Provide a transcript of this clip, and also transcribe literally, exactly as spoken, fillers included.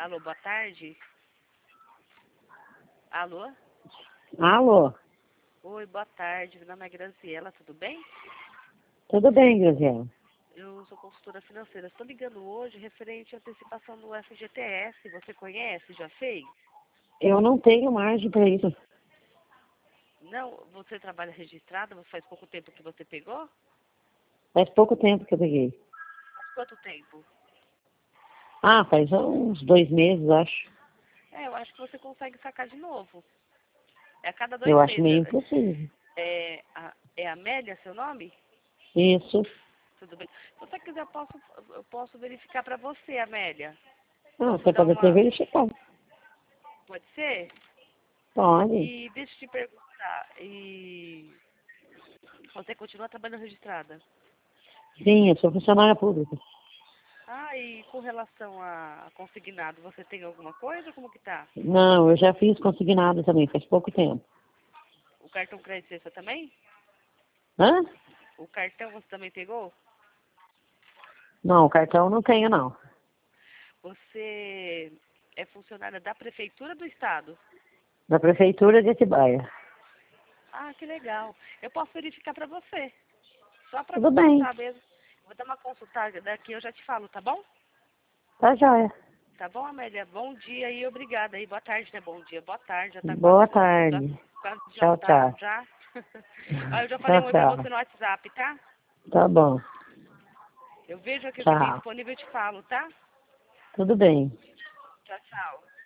Alô, boa tarde. Alô? Alô? Oi, boa tarde. Meu nome é Graziela, tudo bem? Tudo bem, Graziela? Eu sou consultora financeira. Estou ligando hoje referente à antecipação do F G T S. Você conhece? Já fez? Eu não tenho margem para isso. Não? Você trabalha registrada? Faz pouco tempo que você pegou? Faz pouco tempo que eu peguei. Faz quanto tempo? Ah, faz uns dois meses, acho. É, eu acho que você consegue sacar de novo. É a cada dois Eu acho meio meses. impossível. É a, é Amélia seu nome? Isso. Tudo bem. Se você quiser, eu posso, eu posso verificar para você, Amélia. Ah, Posso você dar pode até uma... verificar. Pode ser? Pode. E deixa eu te perguntar, e você continua trabalhando registrada? Sim, eu sou funcionária pública. Ah, e com relação a consignado, você tem alguma coisa? Como que tá? Não, eu já fiz consignado também, faz pouco tempo. O cartão crédito você também? Hã? O cartão você também pegou? Não, cartão não tenho, não. Você é funcionária da prefeitura do estado? Da prefeitura de Atibaia. Ah, que legal. Eu posso verificar para você. Só para Tudo bem. consultar mesmo. Vou dar uma consultada daqui, eu já te falo, tá bom? Tá joia. Tá bom, Amélia? Bom dia e obrigada. E boa tarde, né? Bom dia, boa tarde. Já tá quase, Boa já, tarde. quase de Tchau, jantar tchau. já. Ó, eu já falei Tchau, um oi pra você tchau. no WhatsApp, tá? Tá bom. Eu vejo aqui o que tem Tchau. disponível e te falo, tá? Tudo bem. Tchau, tchau.